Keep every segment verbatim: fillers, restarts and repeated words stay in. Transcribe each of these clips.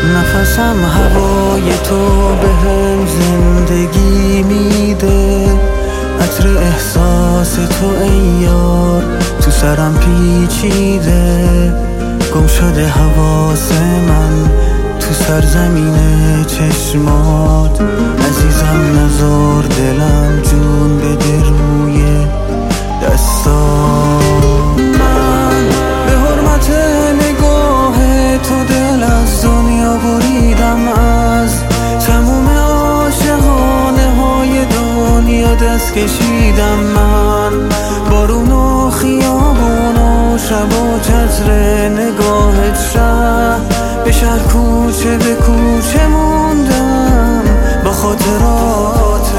نفسم هوای تو بهم زندگی میده، عطر احساس تو ای یار تو سرم پیچیده. گم شده حواس من تو سرزمین چشمات، عزیزم نزار دلم جون بده روی دستات. من به حرمت نگاه تو دل از دنیا بریدم، از تموم عاشقانه های دنیا دست کشیدم. من بارون و خیابون و شب و چتر نگاهت شهر به شهر کوچه به کوچه موندم با خاطراتت.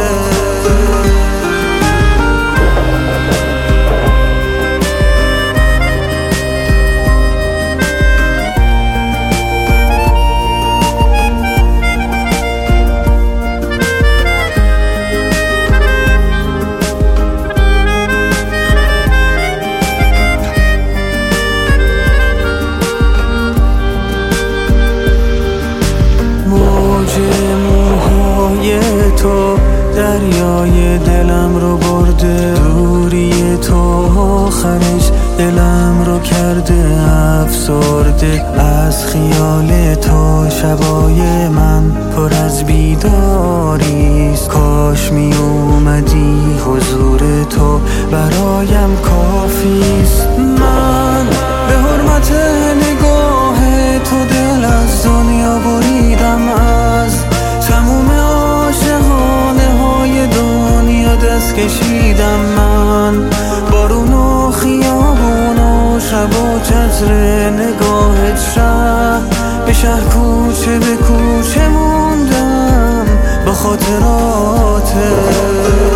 موهای تو دریای دلم رو برده، دوری تو آخرش دلم رو کرده افسرده. از خیال تو شبای من پر از بیداریست، کاش می اومدی حضور تو برایم کافیست. من به حرمت نگاه تو دل از دنیا بریدم، از تموم عاشقانه های دنیا دست کشیدم. من بارون و خیابون و شب و چتر نگاهت شهر به شهر کوچه به کوچه موندم با خاطراتت.